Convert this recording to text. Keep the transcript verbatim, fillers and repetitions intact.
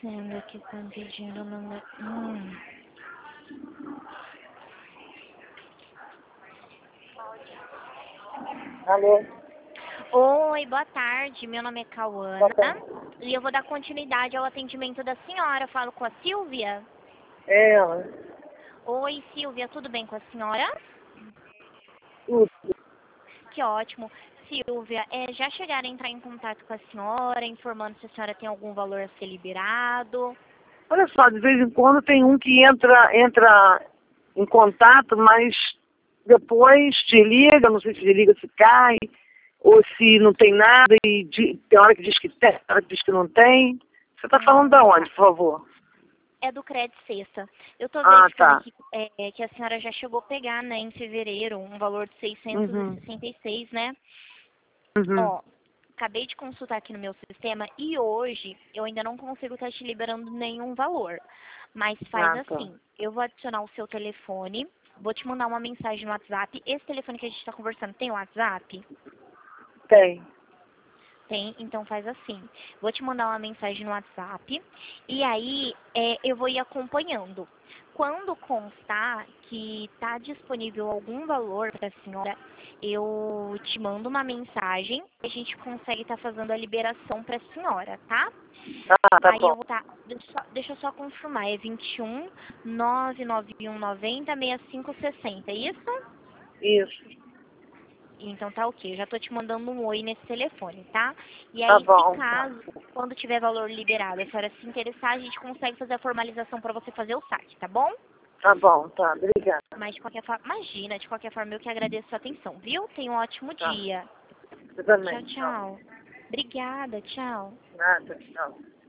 Sendo que estão pedindo o número... Hum. Alô? Oi, boa tarde. Meu nome é Boa Cauana tarde. e eu vou dar continuidade ao atendimento da senhora. Eu falo com a Silvia. É ela. Oi, Silvia, tudo bem com a senhora? Tudo. Que ótimo. Silvia, é, já chegaram a entrar em contato com a senhora, informando se a senhora tem algum valor a ser liberado? Olha só, de vez em quando tem um que entra, entra em contato, mas depois te liga, não sei se te liga se cai, ou se não tem nada, e di- tem hora que diz que tem, tem hora que diz que não tem. Você está falando da Hum, onde, por favor? É do Crédito Sexta. Eu estou Ah, verificando tá. aqui é, que a senhora já chegou a pegar, né, em fevereiro, um valor de seiscentos e Uhum. sessenta e seis, né? Uhum. Ó, acabei de consultar aqui no meu sistema e hoje eu ainda não consigo estar te liberando nenhum valor. Mas faz Ah, tá. assim, eu vou adicionar o seu telefone, vou te mandar uma mensagem no WhatsApp. Esse telefone que a gente está conversando tem WhatsApp? Tem. Tem, então faz assim. Vou te mandar uma mensagem no WhatsApp e aí é, eu vou ir acompanhando. Quando constar que está disponível algum valor para a senhora, eu te mando uma mensagem e a gente consegue estar fazendo a liberação para a senhora, tá? Ah, tá Aí bom. eu vou estar. Deixa, eu só- deixa eu só confirmar. É vinte e um, nove nove um noventa, sessenta e cinco sessenta, é isso? Isso. Então tá ok, eu já tô te mandando um oi nesse telefone, tá? E Tá aí, se bom, tá. caso, quando tiver valor liberado, a senhora se interessar, a gente consegue fazer a formalização para você fazer o saque, tá bom? Tá bom, tá. Obrigada. Mas de qualquer forma, imagina, de qualquer forma, eu que agradeço a sua atenção, viu? Tenha um ótimo Tá. dia. Você Tchau, também. Tchau. tchau. Obrigada, tchau. Nada, tchau.